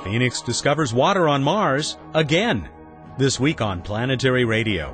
Phoenix discovers water on Mars again. This week on Planetary Radio.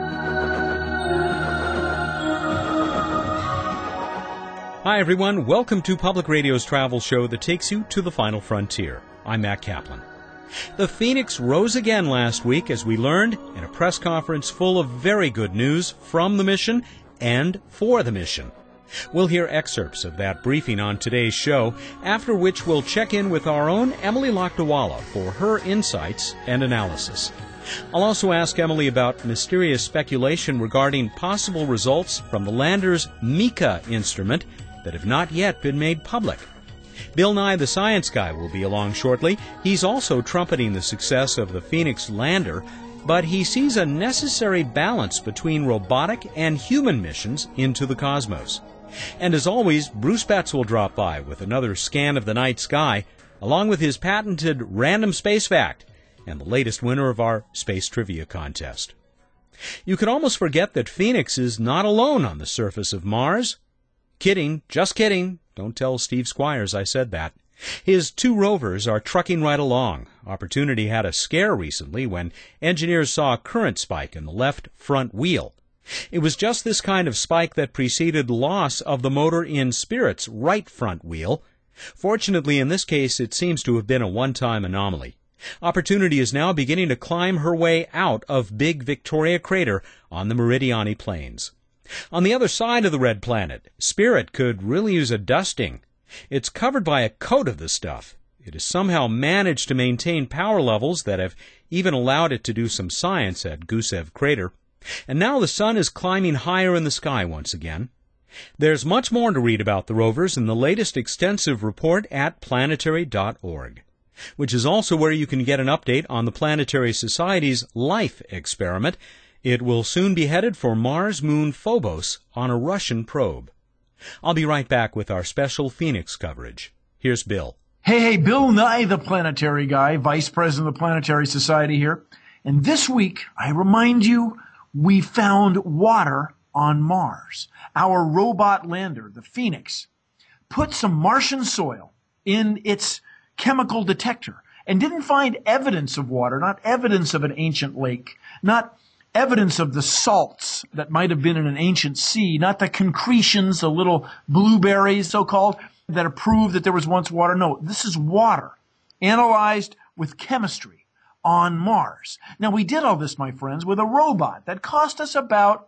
Hi everyone, welcome to Public Radio's travel show that takes you to the final frontier. I'm Matt Kaplan. The Phoenix rose again last week, as we learned in a press conference full of very good news from the mission and for the mission. We'll hear excerpts of that briefing on today's show, after which we'll check in with our own Emily Lakdawalla for her insights and analysis. I'll also ask Emily about mysterious speculation regarding possible results from the lander's Mika instrument that have not yet been made public. Bill Nye the Science Guy will be along shortly. He's also trumpeting the success of the Phoenix lander, but he sees a necessary balance between robotic and human missions into the cosmos. And as always, Bruce Betts will drop by with another scan of the night sky, along with his patented Random Space Fact and the latest winner of our Space Trivia Contest. You could almost forget that Phoenix is not alone on the surface of Mars. Kidding, just kidding. Don't tell Steve Squires I said that. His two rovers are trucking right along. Opportunity had a scare recently when engineers saw a current spike in the left front wheel. It was just this kind of spike that preceded loss of the motor in Spirit's right front wheel. Fortunately, in this case, it seems to have been a one-time anomaly. Opportunity is now beginning to climb her way out of Big Victoria Crater on the Meridiani Plains. On the other side of the red planet, Spirit could really use a dusting. It's covered by a coat of the stuff. It has somehow managed to maintain power levels that have even allowed it to do some science at Gusev Crater. And now the sun is climbing higher in the sky once again. There's much more to read about the rovers in the latest extensive report at planetary.org, which is also where you can get an update on the Planetary Society's LIFE experiment. It will soon be headed for Mars moon Phobos on a Russian probe. I'll be right back with our special Phoenix coverage. Here's Bill. Hey, Bill Nye, the Planetary Guy, Vice President of the Planetary Society here. And this week, I remind you, we found water on Mars. Our robot lander, the Phoenix, put some Martian soil in its chemical detector and didn't find evidence of water, not evidence of an ancient lake, not evidence of the salts that might have been in an ancient sea, not the concretions, the little blueberries, so-called, that prove that there was once water. No, this is water, analyzed with chemistry on Mars. Now, we did all this, my friends, with a robot that cost us about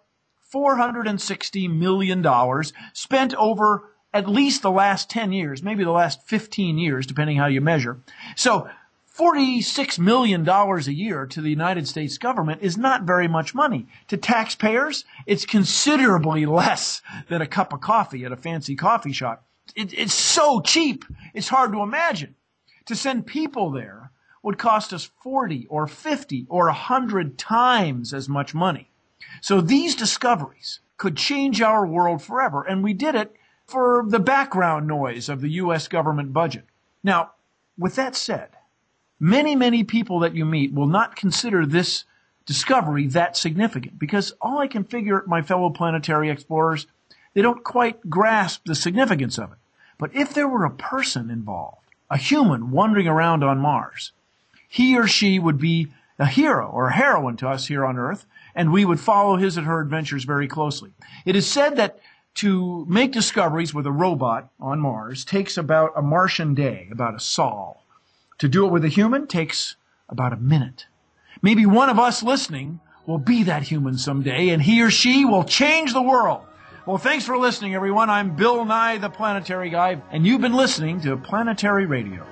$460 million, spent over at least the last 10 years, maybe the last 15 years, depending how you measure. So, $46 million a year to the United States government is not very much money. To taxpayers, it's considerably less than a cup of coffee at a fancy coffee shop. It's so cheap, it's hard to imagine. To send people there would cost us 40 or 50 or 100 times as much money. So these discoveries could change our world forever, and we did it for the background noise of the U.S. government budget. Now, with that said, many people that you meet will not consider this discovery that significant, because all I can figure, my fellow planetary explorers, they don't quite grasp the significance of it. But if there were a person involved, a human wandering around on Mars, he or she would be a hero or a heroine to us here on Earth, and we would follow his or her adventures very closely. It is said that to make discoveries with a robot on Mars takes about a Martian day, about a sol. To do it with a human takes about a minute. Maybe one of us listening will be that human someday, and he or she will change the world. Well, thanks for listening, everyone. I'm Bill Nye, the Planetary Guy, and you've been listening to Planetary Radio.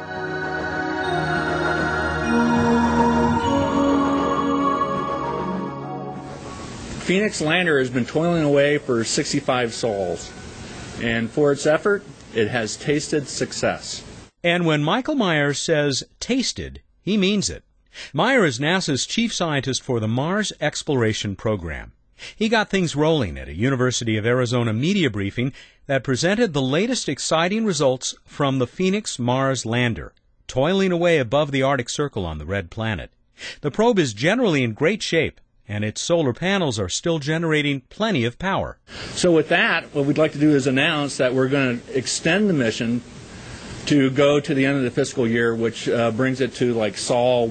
Phoenix lander has been toiling away for 65 sols, and for its effort, it has tasted success. And when Michael Meyer says tasted, he means it. Meyer is NASA's chief scientist for the Mars Exploration Program. He got things rolling at a University of Arizona media briefing that presented the latest exciting results from the Phoenix Mars lander, toiling away above the Arctic Circle on the red planet. The probe is generally in great shape, and its solar panels are still generating plenty of power. So with that, what we'd like to do is announce that we're going to extend the mission to go to the end of the fiscal year, which brings it to like Sol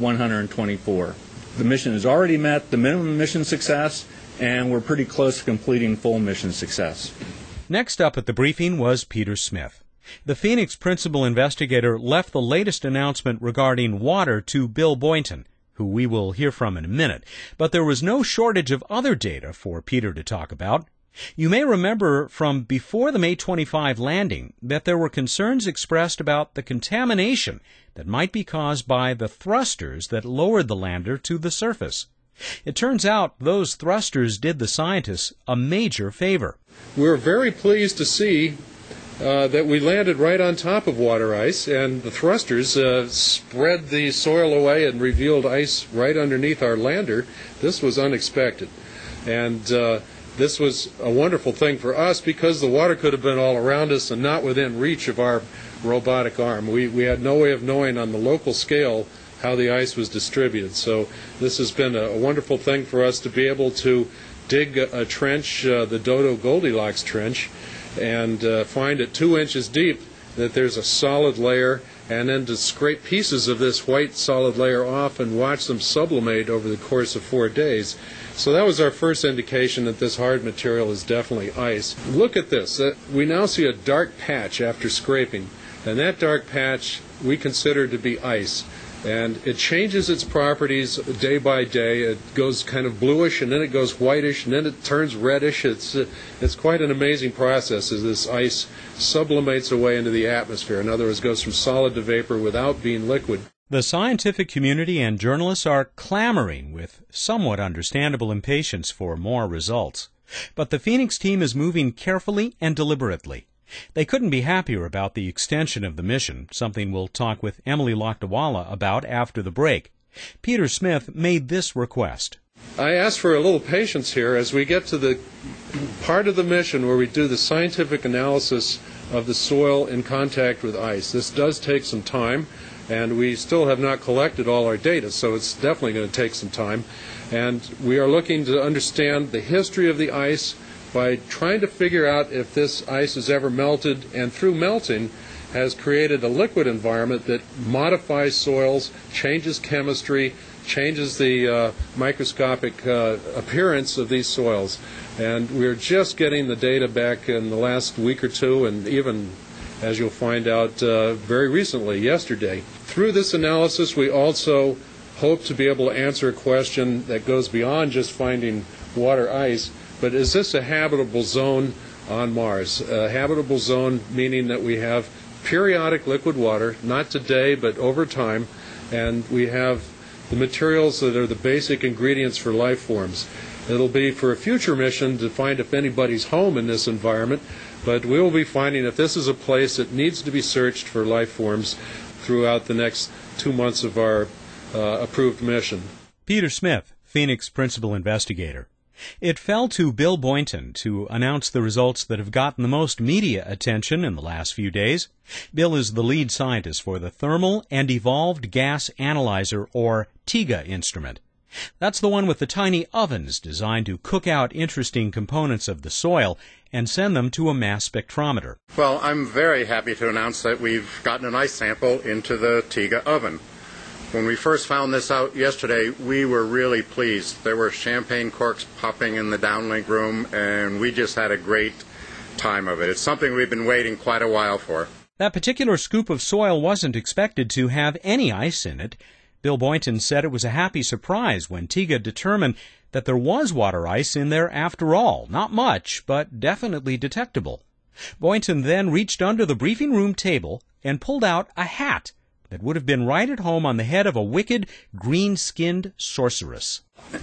124. The mission has already met the minimum mission success, and we're pretty close to completing full mission success. Next up at the briefing was Peter Smith. The Phoenix principal investigator left the latest announcement regarding water to Bill Boynton, who we will hear from in a minute, but there was no shortage of other data for Peter to talk about. You may remember from before the May 25 landing that there were concerns expressed about the contamination that might be caused by the thrusters that lowered the lander to the surface. It turns out those thrusters did the scientists a major favor. We're very pleased to see that we landed right on top of water ice, and the thrusters spread the soil away and revealed ice right underneath our lander. This was unexpected. And this was a wonderful thing for us because the water could have been all around us and not within reach of our robotic arm. We had no way of knowing on the local scale how the ice was distributed. So this has been a wonderful thing for us to be able to dig a trench, the Dodo Goldilocks trench, and find at 2 inches deep that there's a solid layer, and then to scrape pieces of this white solid layer off and watch them sublimate over the course of 4 days. So that was our first indication that this hard material is definitely ice. Look at this. We now see a dark patch after scraping, and that dark patch we consider to be ice. And it changes its properties day by day. It goes kind of bluish, and then it goes whitish, and then it turns reddish. It's quite an amazing process as this ice sublimates away into the atmosphere. In other words, goes from solid to vapor without being liquid. The scientific community and journalists are clamoring with somewhat understandable impatience for more results. But the Phoenix team is moving carefully and deliberately. They couldn't be happier about the extension of the mission, something we'll talk with Emily Lakdawalla about after the break. Peter Smith made this request. I ask for a little patience here as we get to the part of the mission where we do the scientific analysis of the soil in contact with ice. This does take some time, and we still have not collected all our data, so it's definitely going to take some time. And we are looking to understand the history of the ice by trying to figure out if this ice has ever melted, and through melting has created a liquid environment that modifies soils, changes chemistry, changes the microscopic appearance of these soils. And we're just getting the data back in the last week or two, and even, as you'll find out, very recently, yesterday. Through this analysis, we also hope to be able to answer a question that goes beyond just finding water ice, but is this a habitable zone on Mars? A habitable zone meaning that we have periodic liquid water, not today, but over time, and we have the materials that are the basic ingredients for life forms. It'll be for a future mission to find if anybody's home in this environment, but we will be finding if this is a place that needs to be searched for life forms throughout the next 2 months of our approved mission. Peter Smith, Phoenix principal investigator. It fell to Bill Boynton to announce the results that have gotten the most media attention in the last few days. Bill is the lead scientist for the Thermal and Evolved Gas Analyzer, or TEGA, instrument. That's the one with the tiny ovens designed to cook out interesting components of the soil and send them to a mass spectrometer. Well, I'm very happy to announce that we've gotten an ice sample into the TEGA oven. When we first found this out yesterday, we were really pleased. There were champagne corks popping in the downlink room, and we just had a great time of it. It's something we've been waiting quite a while for. That particular scoop of soil wasn't expected to have any ice in it. Bill Boynton said it was a happy surprise when TEGA determined that there was water ice in there after all. Not much, but definitely detectable. Boynton then reached under the briefing room table and pulled out a hat that would have been right at home on the head of a wicked, green-skinned sorceress.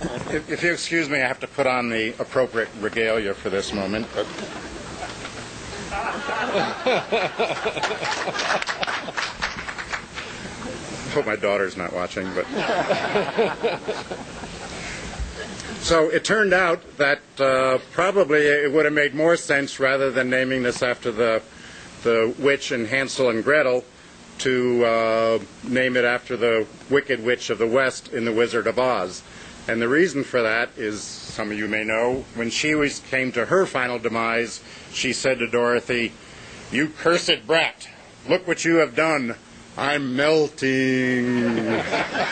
If you excuse me, I have to put on the appropriate regalia for this moment. Hope my daughter's not watching, but... So it turned out that probably it would have made more sense, rather than naming this after the witch in Hansel and Gretel, to name it after the Wicked Witch of the West in The Wizard of Oz. And the reason for that is, some of you may know, when she came to her final demise, she said to Dorothy, "You cursed brat, Look what you have done. I'm melting.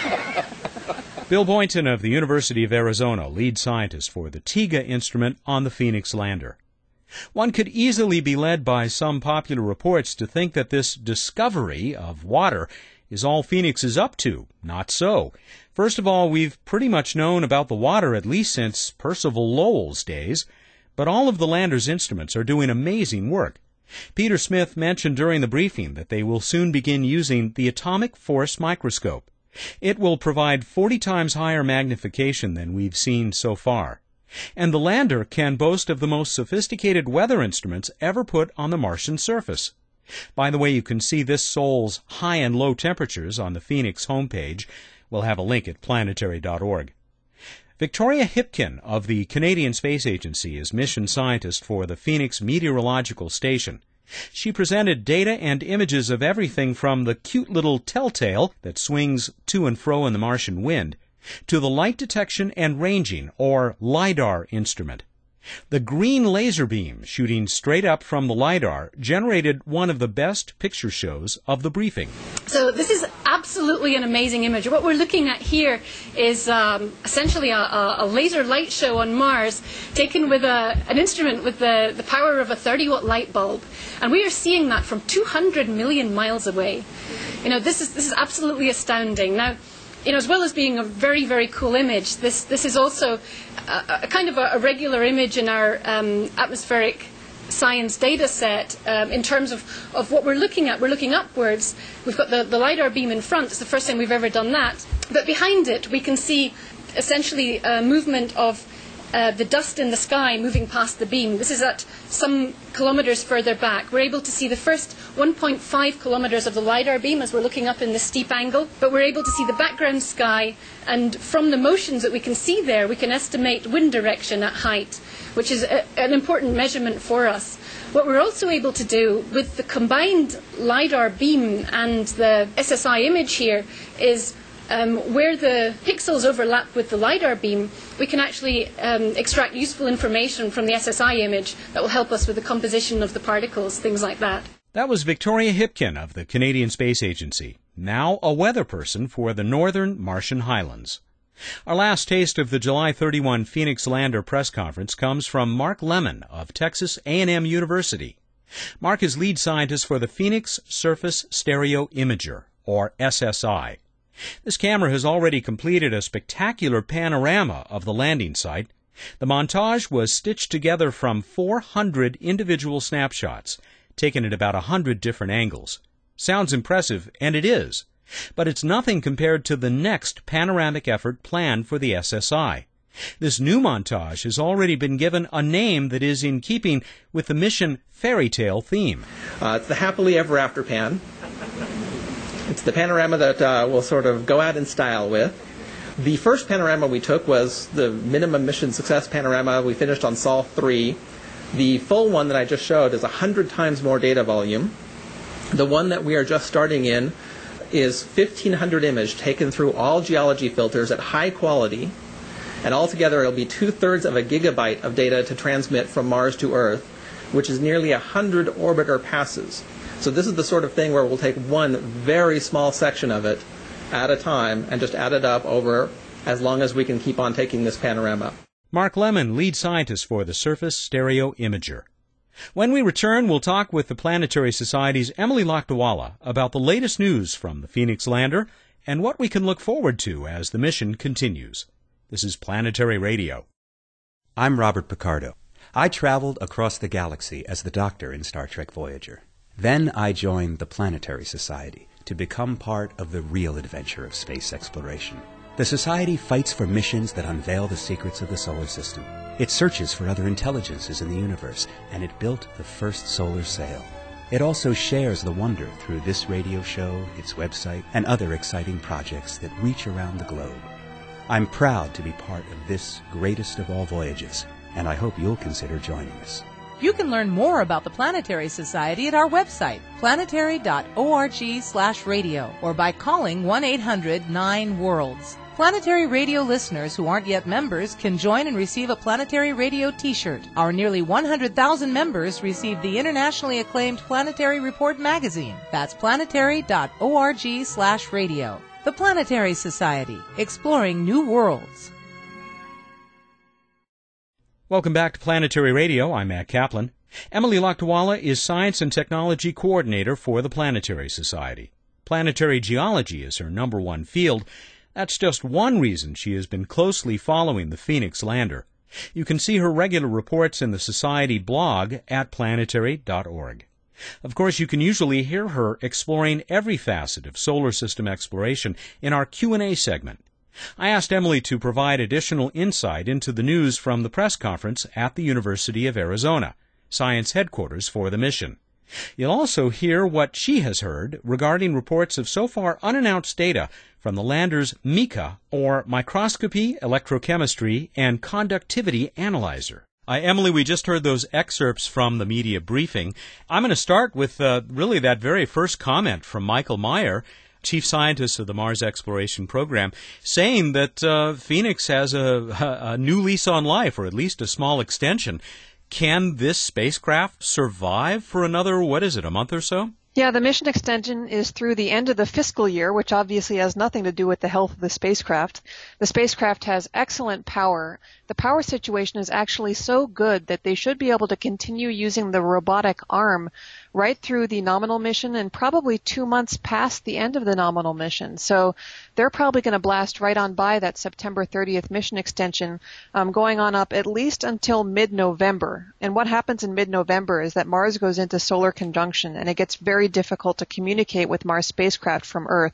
Bill Boynton of the University of Arizona, lead scientist for the TIGA instrument on the Phoenix lander. One could easily be led by some popular reports to think that this discovery of water is all Phoenix is up to. Not so. First of all, we've pretty much known about the water at least since Percival Lowell's days, but all of the lander's instruments are doing amazing work. Peter Smith mentioned during the briefing that they will soon begin using the atomic force microscope. It will provide 40 times higher magnification than we've seen so far. And the lander can boast of the most sophisticated weather instruments ever put on the Martian surface. By the way, you can see this sole's high and low temperatures on the Phoenix homepage. We'll have a link at planetary.org. Victoria Hipkin of the Canadian Space Agency is mission scientist for the Phoenix Meteorological Station. She presented data and images of everything from the cute little telltale that swings to and fro in the Martian wind to the light detection and ranging, or LIDAR, instrument. The green laser beam shooting straight up from the LIDAR generated one of the best picture shows of the briefing. So this is absolutely an amazing image. What we're looking at here is essentially a laser light show on Mars taken with an instrument with the power of a 30-watt light bulb. And we are seeing that from 200 million miles away. This is absolutely astounding. Now, as well as being a very, very cool image, this is also a kind of a regular image in our atmospheric science data set in terms of what we're looking at. We're looking upwards. We've got the LIDAR beam in front. It's the first time we've ever done that. But behind it, we can see essentially a movement of the dust in the sky moving past the beam. This is at some kilometers further back. We're able to see the first 1.5 kilometers of the LIDAR beam as we're looking up in this steep angle, but we're able to see the background sky, and from the motions that we can see there, we can estimate wind direction at height, which is an important measurement for us. What we're also able to do with the combined LIDAR beam and the SSI image here is where the pixels overlap with the LIDAR beam, we can actually extract useful information from the SSI image that will help us with the composition of the particles, things like that. That was Victoria Hipkin of the Canadian Space Agency, now a weather person for the northern Martian highlands. Our last taste of the July 31 Phoenix Lander press conference comes from Mark Lemon of Texas A&M University. Mark is lead scientist for the Phoenix Surface Stereo Imager, or SSI. This camera has already completed a spectacular panorama of the landing site. The montage was stitched together from 400 individual snapshots, taken at about 100 different angles. Sounds impressive, and it is. But it's nothing compared to the next panoramic effort planned for the SSI. This new montage has already been given a name that is in keeping with the mission fairy tale theme. It's the Happily Ever After pan. It's the panorama that we'll sort of go out in style with. The first panorama we took was the minimum mission success panorama. We finished on Sol 3. The full one that I just showed is 100 times more data volume. The one that we are just starting in is 1,500 image taken through all geology filters at high quality. And altogether it'll be 2/3 of a gigabyte of data to transmit from Mars to Earth, which is nearly 100 orbiter passes. So this is the sort of thing where we'll take one very small section of it at a time and just add it up over as long as we can keep on taking this panorama. Mark Lemon, lead scientist for the Surface Stereo Imager. When we return, we'll talk with the Planetary Society's Emily Lakdawalla about the latest news from the Phoenix Lander and what we can look forward to as the mission continues. This is Planetary Radio. I'm Robert Picardo. I traveled across the galaxy as the Doctor in Star Trek Voyager. Then I joined the Planetary Society to become part of the real adventure of space exploration. The Society fights for missions that unveil the secrets of the solar system. It searches for other intelligences in the universe, and it built the first solar sail. It also shares the wonder through this radio show, its website, and other exciting projects that reach around the globe. I'm proud to be part of this greatest of all voyages, and I hope you'll consider joining us. You can learn more about the Planetary Society at our website, planetary.org/radio, or by calling 1-800-9-WORLDS. Planetary Radio listeners who aren't yet members can join and receive a Planetary Radio t-shirt. Our nearly 100,000 members receive the internationally acclaimed Planetary Report magazine. That's planetary.org/radio. The Planetary Society, exploring new worlds. Welcome back to Planetary Radio. I'm Matt Kaplan. Emily Lakdawalla is Science and Technology Coordinator for the Planetary Society. Planetary geology is her number one field. That's just one reason she has been closely following the Phoenix lander. You can see her regular reports in the Society blog at planetary.org. Of course, you can usually hear her exploring every facet of solar system exploration in our Q&A segment. I asked Emily to provide additional insight into the news from the press conference at the University of Arizona, science headquarters for the mission. You'll also hear what she has heard regarding reports of so far unannounced data from the lander's MICA, or Microscopy, Electrochemistry, and Conductivity Analyzer. Emily, we just heard those excerpts from the media briefing. I'm going to start with really that very first comment from Michael Meyer, Chief Scientist of the Mars Exploration Program, saying that Phoenix has a new lease on life, or at least a small extension. Can this spacecraft survive for another, a month or so? Yeah, the mission extension is through the end of the fiscal year, which obviously has nothing to do with the health of the spacecraft. The spacecraft has excellent power. The power situation is actually so good that they should be able to continue using the robotic arm right through the nominal mission and probably 2 months past the end of the nominal mission. So they're probably going to blast right on by that September 30th mission extension, going on up at least until mid-November. And what happens in mid-November is that Mars goes into solar conjunction, and it gets very difficult to communicate with Mars spacecraft from Earth.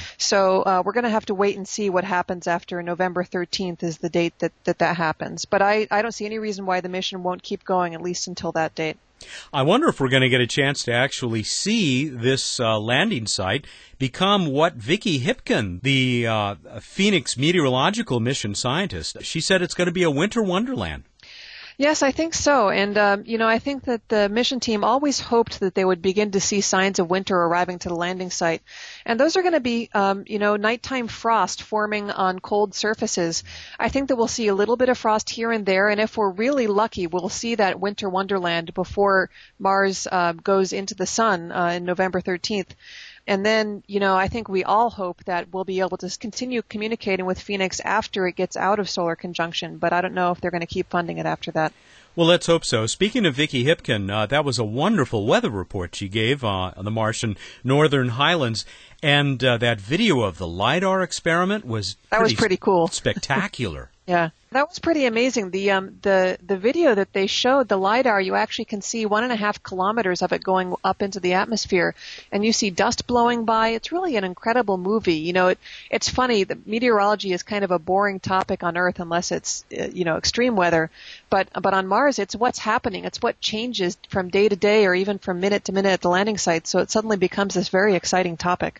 So we're going to have to wait and see what happens after November 13th is the date that happens. But I don't see any reason why the mission won't keep going at least until that date. I wonder if we're going to get a chance to actually see this landing site become what Vicki Hipkin, the Phoenix meteorological mission scientist, she said it's going to be a winter wonderland. Yes, I think so. And, I think that the mission team always hoped that they would begin to see signs of winter arriving to the landing site. And those are going to be, nighttime frost forming on cold surfaces. I think that we'll see a little bit of frost here and there. And if we're really lucky, we'll see that winter wonderland before Mars goes into the sun in November 13th. And then, I think we all hope that we'll be able to continue communicating with Phoenix after it gets out of solar conjunction, but I don't know if they're going to keep funding it after that. Well, let's hope so. Speaking of Vicki Hipkin, that was a wonderful weather report she gave on the Martian Northern Highlands, and that video of the LiDAR experiment was pretty cool. Spectacular. Yeah, that was pretty amazing. The video that they showed, the LiDAR, you actually can see 1.5 kilometers of it going up into the atmosphere, and you see dust blowing by. It's really an incredible movie. It's funny. The meteorology is kind of a boring topic on Earth unless it's extreme weather, but on Mars, it's what's happening. It's what changes from day to day or even from minute to minute at the landing site. So it suddenly becomes this very exciting topic.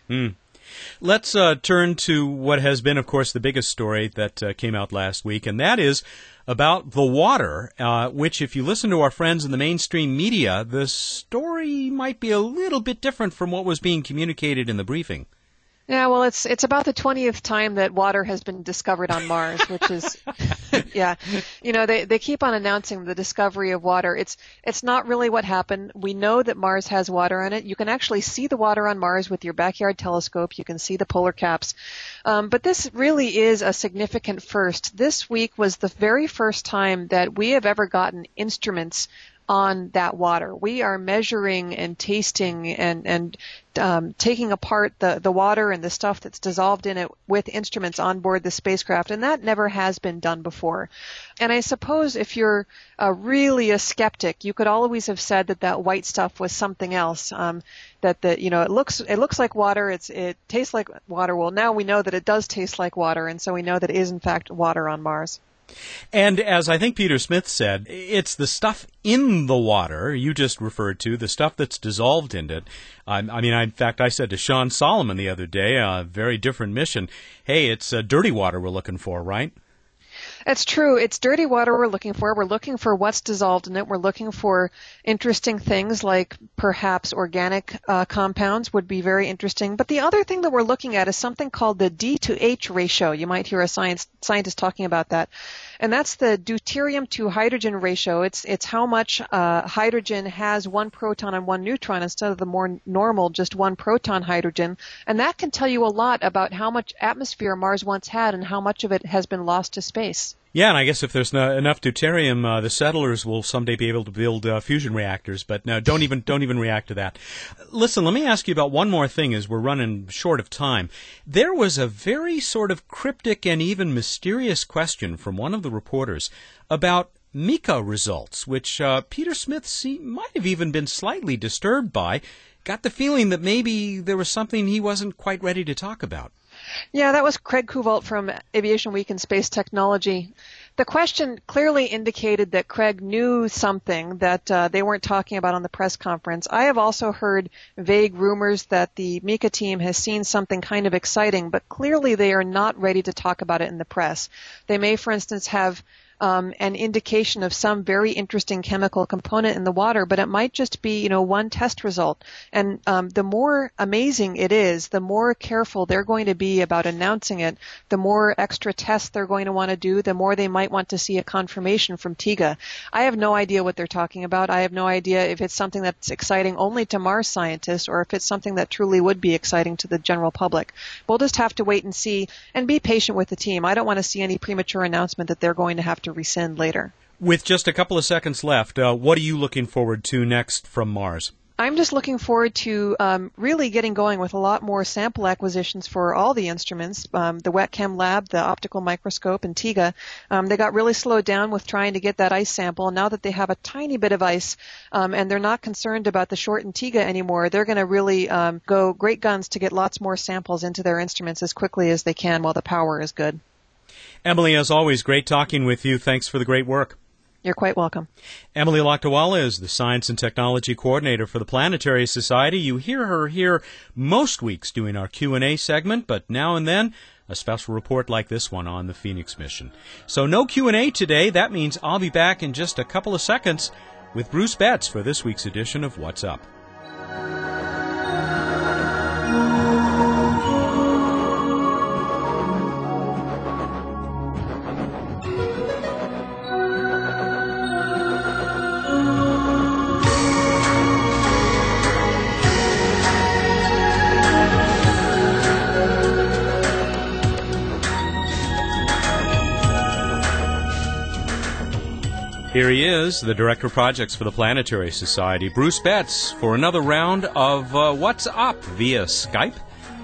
Let's turn to what has been, of course, the biggest story that came out last week, and that is about the water, which, if you listen to our friends in the mainstream media, the story might be a little bit different from what was being communicated in the briefing. Yeah, well, it's about the 20th time that water has been discovered on Mars, which is, yeah. They keep on announcing the discovery of water. It's not really what happened. We know that Mars has water on it. You can actually see the water on Mars with your backyard telescope. You can see the polar caps. But this really is a significant first. This week was the very first time that we have ever gotten instruments on that water. We are measuring and tasting and taking apart the water and the stuff that's dissolved in it with instruments on board the spacecraft, and that never has been done before. And I suppose if you're really a skeptic, you could always have said that white stuff was something else. It looks like water. It tastes like water. Well, now we know that it does taste like water, and so we know that it is in fact water on Mars. And as I think Peter Smith said, it's the stuff in the water you just referred to, the stuff that's dissolved in it. In fact, I said to Sean Solomon the other day, a very different mission, hey, it's dirty water we're looking for, right? It's true. It's dirty water we're looking for. We're looking for what's dissolved in it. We're looking for interesting things like perhaps organic compounds would be very interesting. But the other thing that we're looking at is something called the D to H ratio. You might hear a scientist talking about that. And that's the deuterium to hydrogen ratio. It's how much hydrogen has one proton and one neutron instead of the more normal just one proton hydrogen. And that can tell you a lot about how much atmosphere Mars once had and how much of it has been lost to space. Yeah, and I guess if there's enough deuterium, the settlers will someday be able to build fusion reactors. But no, don't even react to that. Listen, let me ask you about one more thing as we're running short of time. There was a very sort of cryptic and even mysterious question from one of the reporters about Mika results, which Peter Smith might have even been slightly disturbed by. Got the feeling that maybe there was something he wasn't quite ready to talk about. Yeah, that was Craig Kuvalt from Aviation Week and Space Technology. The question clearly indicated that Craig knew something that they weren't talking about on the press conference. I have also heard vague rumors that the Mika team has seen something kind of exciting, but clearly they are not ready to talk about it in the press. They may, for instance, have an indication of some very interesting chemical component in the water, but it might just be, one test result. And the more amazing it is, the more careful they're going to be about announcing it, the more extra tests they're going to want to do, the more they might want to see a confirmation from TIGA. I have no idea what they're talking about. I have no idea if it's something that's exciting only to Mars scientists or if it's something that truly would be exciting to the general public. We'll just have to wait and see and be patient with the team. I don't want to see any premature announcement that they're going to have to rescind later. With just a couple of seconds left, what are you looking forward to next from Mars? I'm just looking forward to really getting going with a lot more sample acquisitions for all the instruments, the Wet Chem Lab, the optical microscope, and TIGA. They got really slowed down with trying to get that ice sample. Now that they have a tiny bit of ice and they're not concerned about the shortened TIGA anymore, they're going to really go great guns to get lots more samples into their instruments as quickly as they can while the power is good. Emily, as always, great talking with you. Thanks for the great work. You're quite welcome. Emily Lakdawalla is the Science and Technology Coordinator for the Planetary Society. You hear her here most weeks doing our Q&A segment, but now and then a special report like this one on the Phoenix mission. So no Q&A today. That means I'll be back in just a couple of seconds with Bruce Betts for this week's edition of What's Up. Here he is, the Director of Projects for the Planetary Society, Bruce Betts, for another round of What's Up via Skype.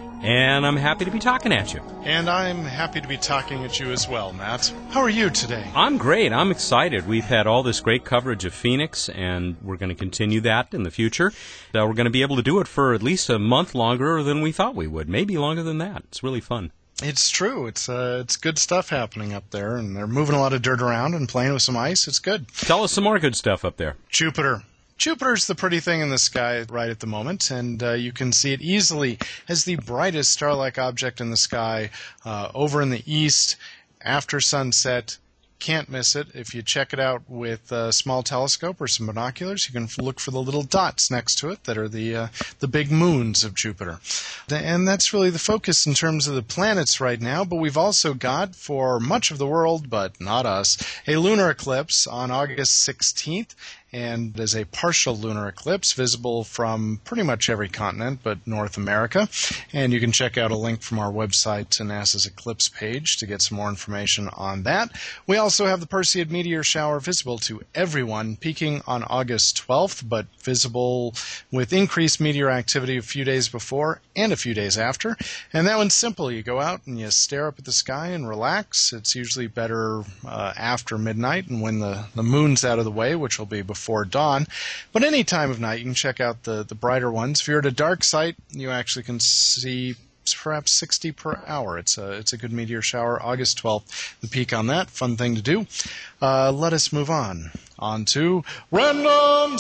And I'm happy to be talking at you. And I'm happy to be talking at you as well, Matt. How are you today? I'm great. I'm excited. We've had all this great coverage of Phoenix, and we're going to continue that in the future. We're going to be able to do it for at least a month longer than we thought we would, maybe longer than that. It's really fun. It's true. It's good stuff happening up there, and they're moving a lot of dirt around and playing with some ice. It's good. Tell us some more good stuff up there. Jupiter. Jupiter's the pretty thing in the sky right at the moment, and you can see it easily as the brightest star-like object in the sky over in the east after sunset. Can't miss it. If you check it out with a small telescope or some binoculars, you can look for the little dots next to it that are the big moons of Jupiter. And that's really the focus in terms of the planets right now, but we've also got, for much of the world, but not us, a lunar eclipse on August 16th. And there's a partial lunar eclipse visible from pretty much every continent but North America. And you can check out a link from our website to NASA's eclipse page to get some more information on that. We also have the Perseid meteor shower visible to everyone, peaking on August 12th, but visible with increased meteor activity a few days before and a few days after. And that one's simple. You go out and you stare up at the sky and relax. It's usually better after midnight and when the moon's out of the way, which will be before dawn. But any time of night, you can check out the brighter ones. If you're at a dark site, you actually can see perhaps 60 per hour. It's a good meteor shower. August 12th, the peak on that. Fun thing to do. Let us move on to Random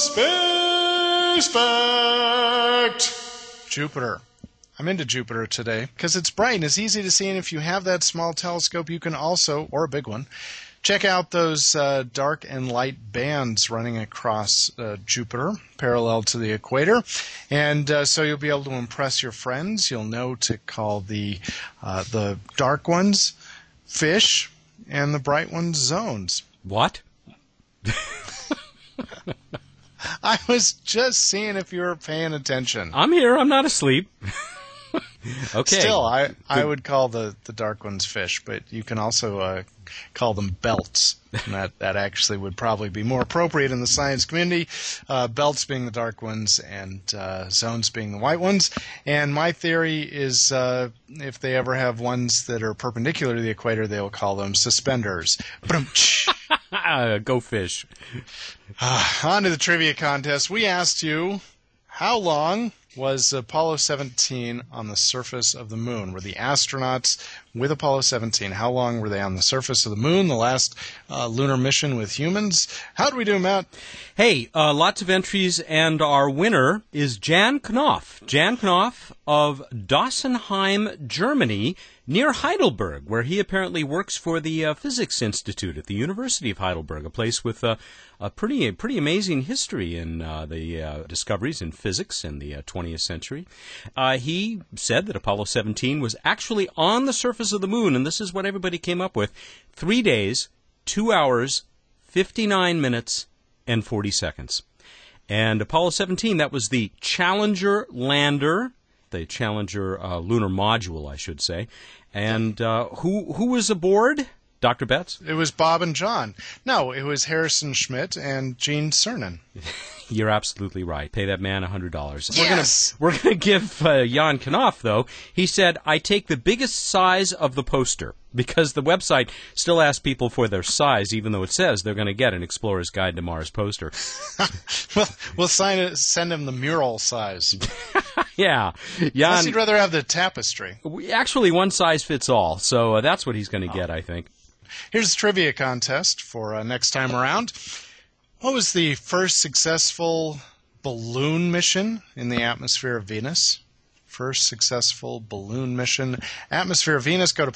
Space Fact. Jupiter. I'm into Jupiter today because it's bright and it's easy to see, and if you have that small telescope, you can also, or a big one, Check out those dark and light bands running across Jupiter, parallel to the equator. And so you'll be able to impress your friends. You'll know to call the dark ones fish and the bright ones zones. What? I was just seeing if you were paying attention. I'm here. I'm not asleep. Okay. Still, I would call the dark ones fish, but you can also call them belts. And that actually would probably be more appropriate in the science community. Belts being the dark ones and zones being the white ones. And my theory is if they ever have ones that are perpendicular to the equator, they will call them suspenders. Go fish. On to the trivia contest. We asked you, how long was Apollo 17 on the surface of the moon? Were the astronauts with Apollo 17, how long were they on the surface of the moon, the last lunar mission with humans? How did we do, Matt? Hey, lots of entries, and our winner is Jan Knopf. Jan Knopf of Dossenheim, Germany, near Heidelberg, where he apparently works for the Physics Institute at the University of Heidelberg, a place with a pretty amazing history in the discoveries in physics in the 20th century. He said that Apollo 17 was actually on the surface of the moon, and this is what everybody came up with: 3 days, 2 hours, 59 minutes, and 40 seconds. And Apollo 17, that was the Challenger lander, the Challenger lunar module, I should say. And who was aboard? Dr. Betts? It was Bob and John. No, it was Harrison Schmitt and Gene Cernan. You're absolutely right. Pay that man $100. Yes! We're gonna give Jan Knopf, though. He said, I take the biggest size of the poster, because the website still asks people for their size, even though it says they're going to get an Explorer's Guide to Mars poster. We'll send him the mural size. Yeah. Unless he'd rather have the tapestry. Actually, one size fits all, so that's what he's going to get, I think. Here's the trivia contest for next time around. What was the first successful balloon mission in the atmosphere of Venus? First successful balloon mission. Atmosphere of Venus. Go to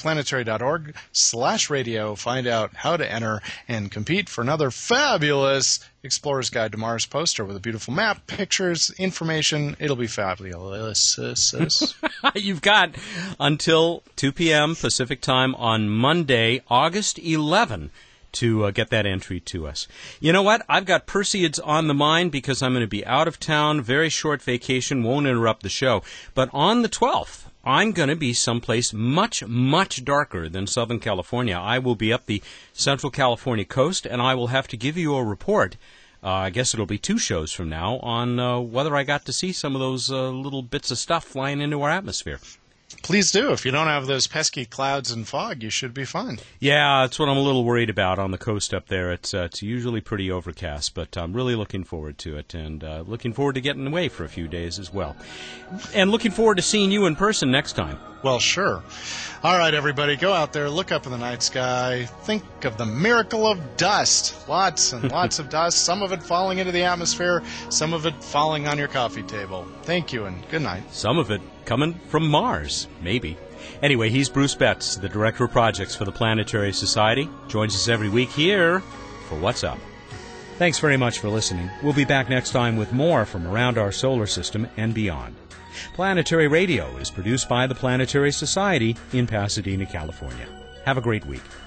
planetary.org/radio. Find out how to enter and compete for another fabulous Explorer's Guide to Mars poster with a beautiful map, pictures, information. It'll be fabulous. You've got until 2 p.m. Pacific time on Monday, August 11, to get that entry to us. You know what? I've got Perseids on the mind because I'm going to be out of town, very short vacation, won't interrupt the show. But on the 12th, I'm going to be someplace much, much darker than Southern California. I will be up the Central California coast, and I will have to give you a report. I guess it'll be 2 shows from now on whether I got to see some of those little bits of stuff flying into our atmosphere. Please do. If you don't have those pesky clouds and fog, you should be fine. Yeah, that's what I'm a little worried about on the coast up there. It's usually pretty overcast, but I'm really looking forward to it, and looking forward to getting away for a few days as well. And looking forward to seeing you in person next time. Well, sure. All right, everybody, go out there, look up in the night sky, think of the miracle of dust. Lots and lots of dust, some of it falling into the atmosphere, some of it falling on your coffee table. Thank you, and good night. Some of it coming from Mars, maybe. Anyway, he's Bruce Betts, the Director of Projects for the Planetary Society. Joins us every week here for What's Up. Thanks very much for listening. We'll be back next time with more from around our solar system and beyond. Planetary Radio is produced by the Planetary Society in Pasadena, California. Have a great week.